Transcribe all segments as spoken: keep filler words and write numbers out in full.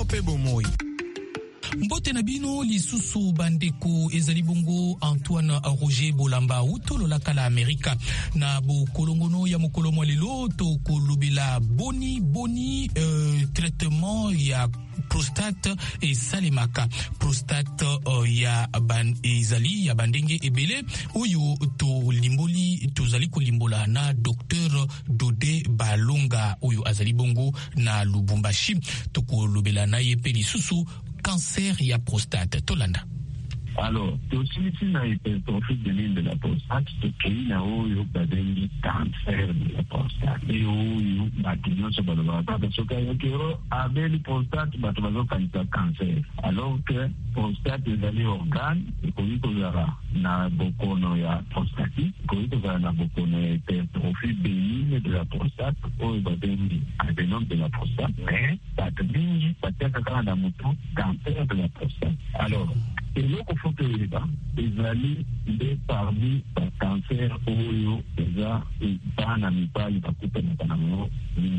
pe bomoi. Mbote na bino lisusu bandeko ezali bongo Antoine Roger Bolamba utolo la kala Amerika na bo kolongono ya mokolo mwa lelo to kolobela boni boni euh, traitement ya prostate et salemaka prostate uh, ya ban ezali ya bandenge ebele oyo to limboli tozali kolimbola na docteur Dodé Balonga oyo azali bongo na Lubumbashi to kolobela na ye pe lisusu cancer ya prostate tolanda. Alors, aussi ici na hypertrophie bénigne de la prostate, to kina oyo badengi cancer de la prostate. Et oyo batinyo so balobala parce que yokero abeli prostate bato bazokanisa cancer. Alors que prostate ezali organe ekoki kozala na bokono ya prostatique, ekoki kozala na bokono ya hypertrophie bénigne de la prostate oyo badengi adénome de la prostate, mais bato mingi batiaka kaka na mutu cancer de la prostate. Alors, et loko foto yeba ezali de parmi ba cancer oyo eza bana mibali bakutana kanango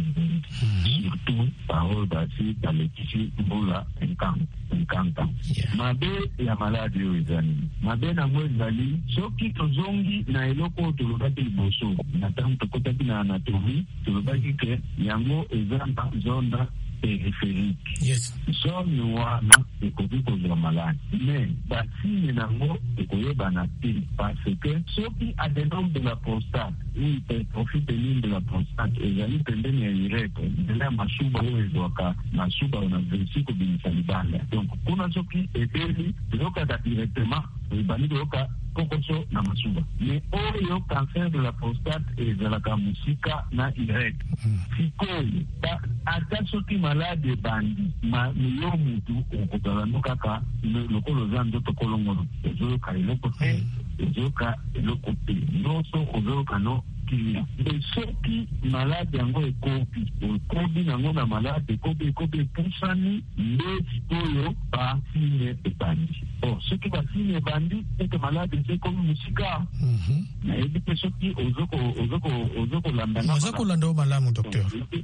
surtout parole basi balekisi mbula cinquante ans. Mabe ya maladi oyo ezali mabe nango ezali soki tozongi na eloko tolobaki liboso na ntango tokotaki na anatomie tolobaki ke yango eza na zone périphérique. Yes. Zone wana ekoki kozwa maladi. Mais basine nango ekoyebana te parce que soki adénome de la prostate ou hypertrophie bénigne de la prostate ezali pembeni ya urètre nzela ya masuba oyo ezwaka masuba na versi kobimisa libanda. Donc kuna soki ebeli ezokaka directement ebandi koyoka kokoso na masuba. Mais oyo cancer de la prostate ezalaka musika na urètre. Sikoyo ata soki malade bandi ma miyo mutu okozala no kaka lokolo za nzoto kolongolo ezoyoka eloko te ezoyoka eloko te nyonso ozoyoka no kilia. Mais soki malade yango ekobi ekobi nango na malade ekobi ekobi epusani nde sikoyo basine ebandi. Bon, soki basine ebandi ete malade eza ekomi musika nayebi te soki ozokolanda ozokolanda malamu docteur.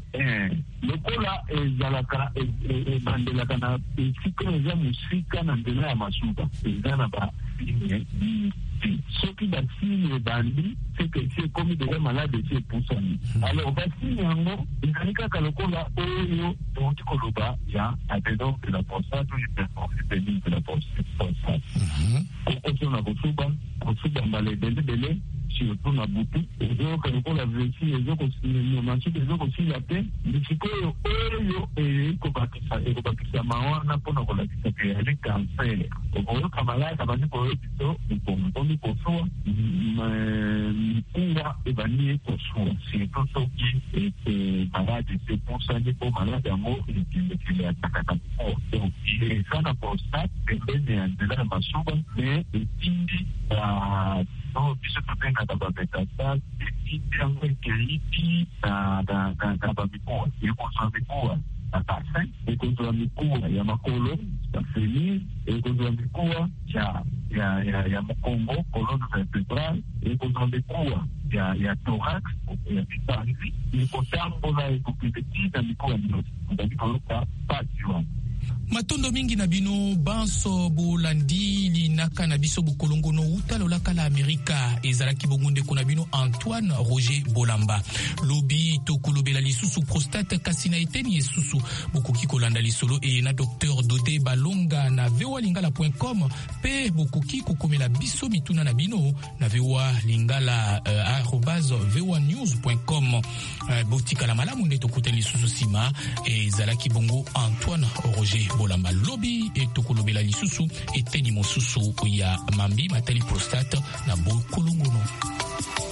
Lokola ezalaka ebandelaka na esika eza musika na nzela ya masuba eza na basine soki basine ebandi seke esi ekomi deja malade esi epusani. Alors basine yango ezali kaka lokola oyo toti koloba ya adénome de la prostate ou hypertrophie bénigne de la prostate. Kokoso na kosuba kosuba mbala ebelebele surtout na butu ezoyoka lokola vesi ezokosila ezokosila te sikoyo oyo ekobakisa mawana mpona kolakisa ke yali cancer okoyoka malade abandi koyo biso ebongi kosuwa mikuwa ebandi ekosuwa surtout soki ete malade esepusani mpo malade yango ekendekele atakaka mpo donc eza na prostate pembeni ya nzela ya masuba me etindi biso tobengaka bametastase etindi yango ekeiti na bamikuwa ekozwa mikuwa na bassin ekozwa mikuwa ya makolo bafenir ekozwa mikuwa ya mokongo colonne vertébrale ekozwa mikuwa ya thorax ya bipanzi ekotambola ekokende na mikuwa nyonso ezali koloka pasi wana. Matondo mingi na bino banso bolandi linaka na biso bokolongono utalo la kala Amerika ezalaki bongunde kuna bino Antoine Roger Bolamba lobi to kolobela lisusu prostate kasina eteni esusu bokoki kolanda lisolo e na docteur Dodé Balonga na v o a lingala point com pe bokoki kokomela biso mituna na bino na v o a lingala uh, arobase v o a news point com uh, botika la malamu nde tokuteli lisusu sima ezalaki bongo Antoine Roger Bolamba lobi et tokolobela lisusu eteni mosusu ya mambi matali prostate na bokolongono.